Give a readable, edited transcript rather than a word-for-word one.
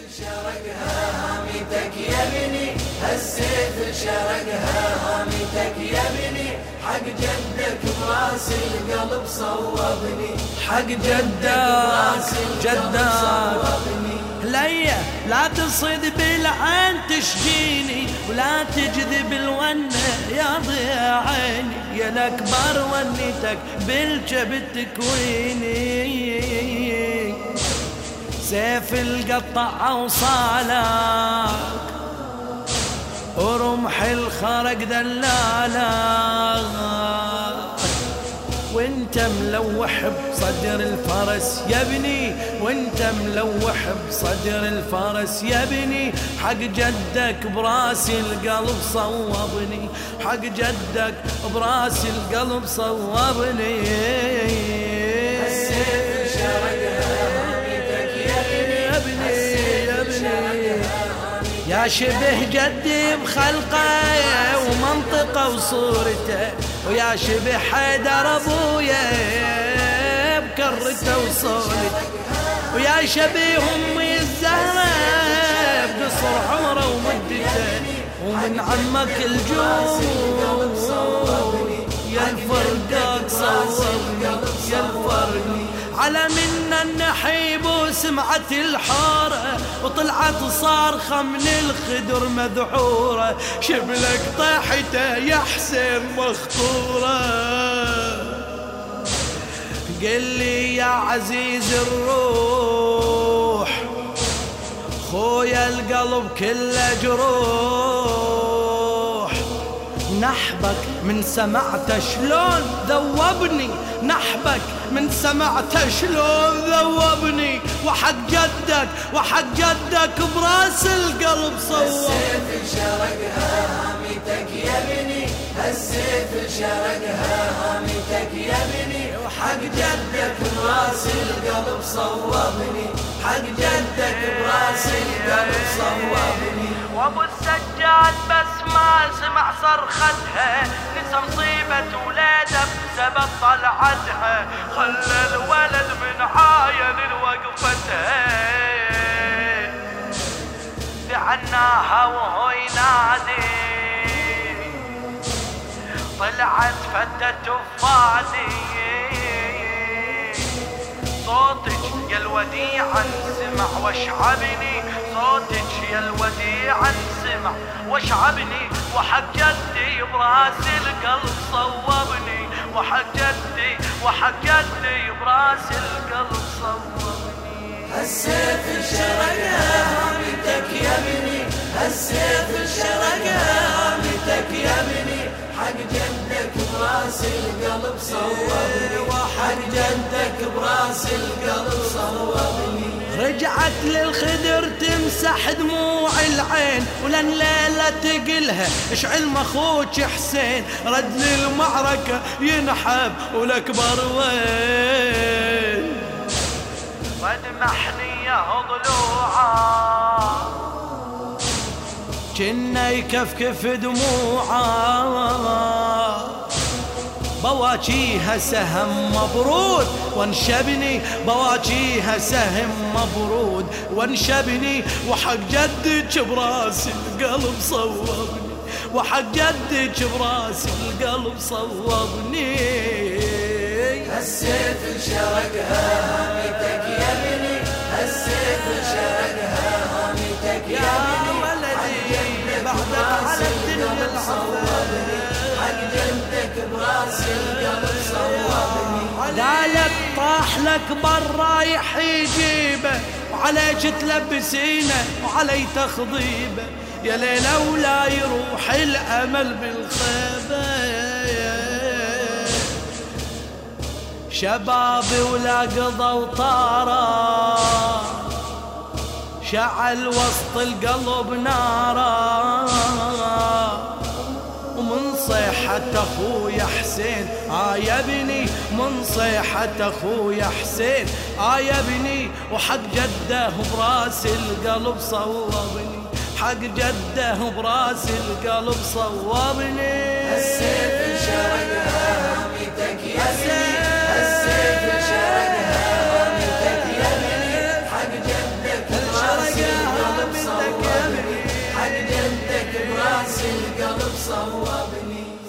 شرقها هامتك يا ابني، السيف شرقها هامتك يا ابني، حق جدك براس القلب صوبني، حق جدك براس القلب صوبني. ليا لا تصيد بالعين تشجيني، ولا تجذب الونة يا ضياء عيني، يا الأكبر ونيتك بالجبل تكويني، سيف القطع اوصالك ورمح الخرق دلالك، وانت ملوح بصدر الفرس يا ابني، وانت ملوح بصدر الفرس يا ابني، حق جدك براس القلب صوبني، حق جدك براس القلب صوبني. السيف شرقها هامتك يا ابني، يا ابني يا شبه جدي بخلقه ومنطقه وصورته، ويا شبه حيدر ابويا بكرته وصولته، ويا شبيه امي الزهره بقصر عمره ومدته، ومن عمك الجود يا الفرقاك صورني، يا الفرقي على منا النحيب وسمعت الحارة، وطلعت صارخة من الخدر مذعورة، شبلك طاحته يا حسين مخطورة. قل لي يا عزيز الروح، خويا القلب كله جروح، نحبك من سمعته شلون ذوبني، نحبك من سمعته شلون ذوبني، وحق جدك وحق جدك براس القلب صوب. السيف شرقها هامتك يا ابني، السيف شرقها هامتك يا ابني، وحق جدك براس القلب صوبني، حق جدك براس القلب صوبني. وابو السجاد بس ما سمع صرختها، نسى مصيبة ولاده بسبب طلعتها، خلى الولد من عاين وقفتها، بعناها وهو ينادي، طلعت فتت وفادي، صوتك يا الوديع سمع واشعبني، صوتك يا الوديع سمع واشعبني، وحق جدي براس القلب صوبني، وحق جدي وحق جدي براس القلب صوبني. السيف شرقها هامتك يا ابني، السيف شرقها هامتك يا ابني، حق جدك براس القلب صوبني، وحق جدك براس القلب صوبني. رجعت للخدر تمسح دموع العين، ولن ليلة تقلها اشعل مخوك حسين، رد للمعركة ينحب والأكبر وين، رد محنية ضلوعه كنا يكفكف دموعه، بواجيها سهم مبرود وانشبني، بواجيها سهم مبرود وانشبني، وحق جدك براس القلب صوبني، وحق جدك براس القلب صوبني. السيف شرقها هامتك يا ابني، السيف شرقها هامتك يا ابني، ولدي بعدك على الدنيا صوبني، حق جدك براس القلب صوبني. دالك طاح لك رايح يجيبه، وعليك تلبسينه وعلي تخضيبه، يا ليلة ولا يروح الأمل بالخيبة، شبابي ولا قضى وطارا، شعل وسط القلب نارا، ومن صيحة أخويا حسين يا ابني، من صيحة أخويا حسين يا ابني، وحق جده براس القلب صوبني، حق جده براس القلب صوبني. السيف شرقها هامتك يا ابني، السيف شرقها هامتك يا ابني، حق جدك براس القلب صوبني.